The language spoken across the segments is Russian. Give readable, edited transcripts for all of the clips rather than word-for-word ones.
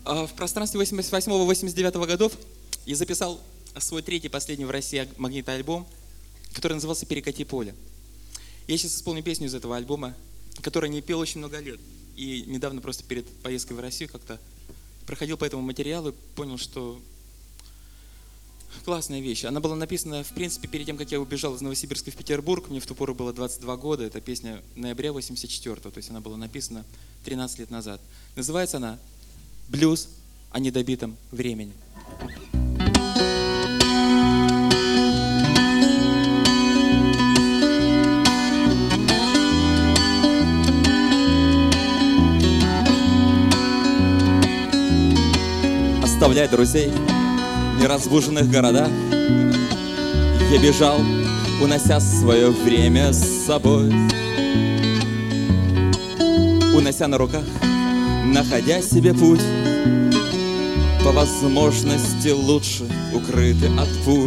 В пространстве 88-89 годов я записал свой третий, последний в России магнитоальбом, который назывался «Перекати поле». Я сейчас исполню песню из этого альбома, которую не пел очень много лет. И недавно просто перед поездкой в Россию как-то проходил по этому материалу и понял, что классная вещь. Она была написана, в принципе, перед тем, как я убежал из Новосибирска в Петербург. Мне в ту пору было 22 года. Это песня ноября 84-го. То есть она была написана 13 лет назад. Называется она «Блюз о недобитом времени». Оставляя друзей в неразбуженных городах, я бежал, унося свое время с собой, унося на руках, находя себе путь, по возможности лучше укрытый от пуль.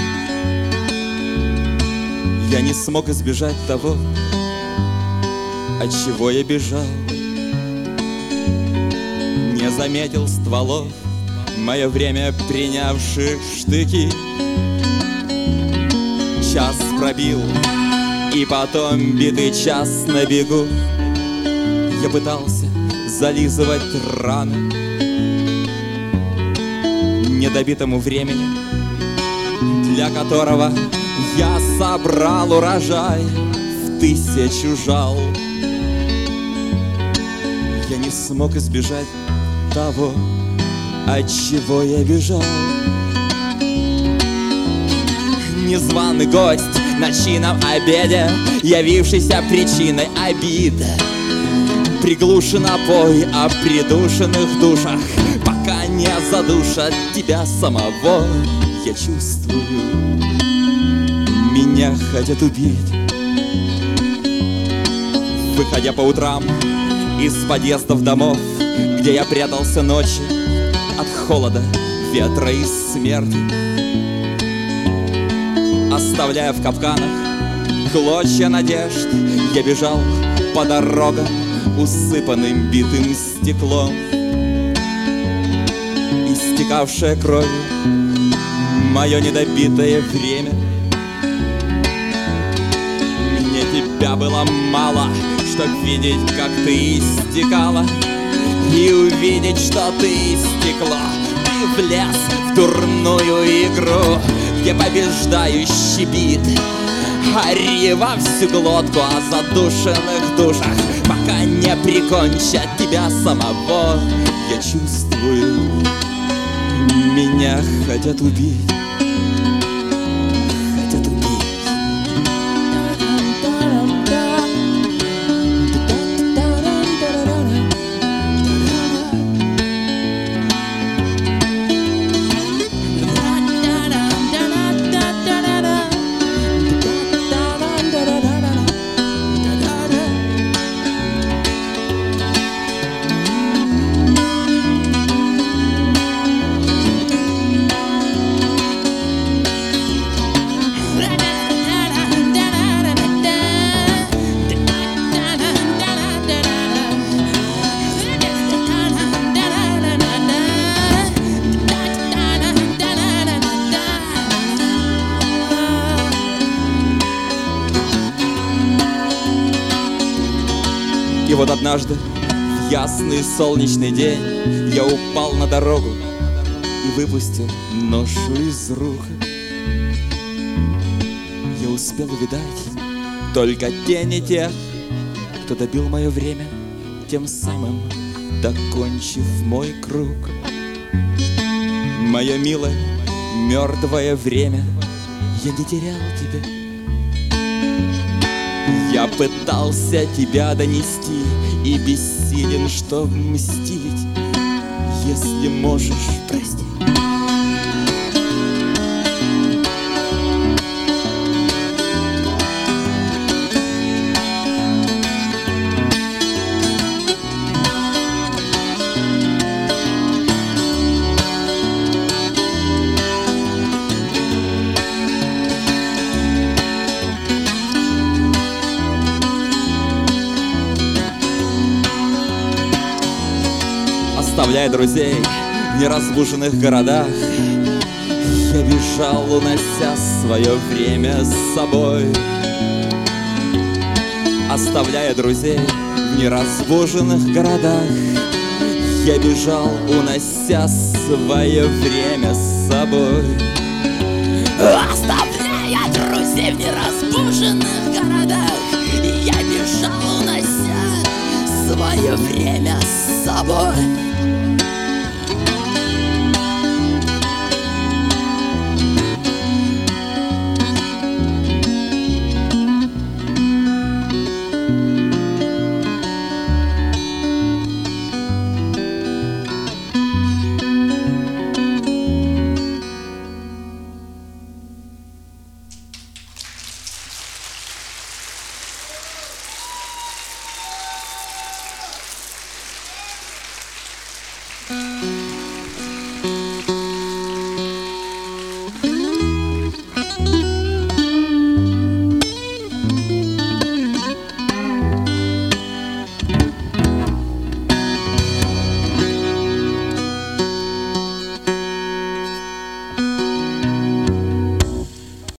Я не смог избежать того, от чего я бежал, не заметил стволов мое время принявших штыки. Час пробил, и потом битый час на бегу. Я пытался зализывать раны недобитому времени, для которого я собрал урожай в 1000 жал. Я не смог избежать того, от чего я бежал. Незваный гость на чинном обеде, явившийся причиной обид, приглушен напой о придушенных душах, пока не задушат тебя самого. Я чувствую, меня хотят убить. Выходя по утрам из подъездов домов, где я прятался ночью от холода, ветра и смерти, оставляя в капканах клочья надежд, я бежал по дорогам, усыпанным битым стеклом. Истекавшее кровью мое недобитое время. Мне тебя было мало, чтоб видеть, как ты истекала, и увидеть, что ты стекло. Ты влез в дурную игру, где побеждающий бит. Ори во всю глотку о задушенных душах, пока не прикончат тебя самого. Я чувствую, меня хотят убить. И вот однажды, в ясный солнечный день, я упал на дорогу и выпустил ношу из рук. Я успел увидать только тени тех, кто добил мое время, тем самым докончив мой круг. Мое милое, мертвое время, я не терял тебя. Я пытался тебя донести и бессилен, чтоб мстить. Если можешь, прости. Оставляя друзей в неразбуженных городах, я бежал, унося свое время с собой. Оставляя друзей в неразбуженных городах, я бежал, унося свое время с собой. Оставляя друзей в неразбуженных городах, я бежал, унося свое время с собой.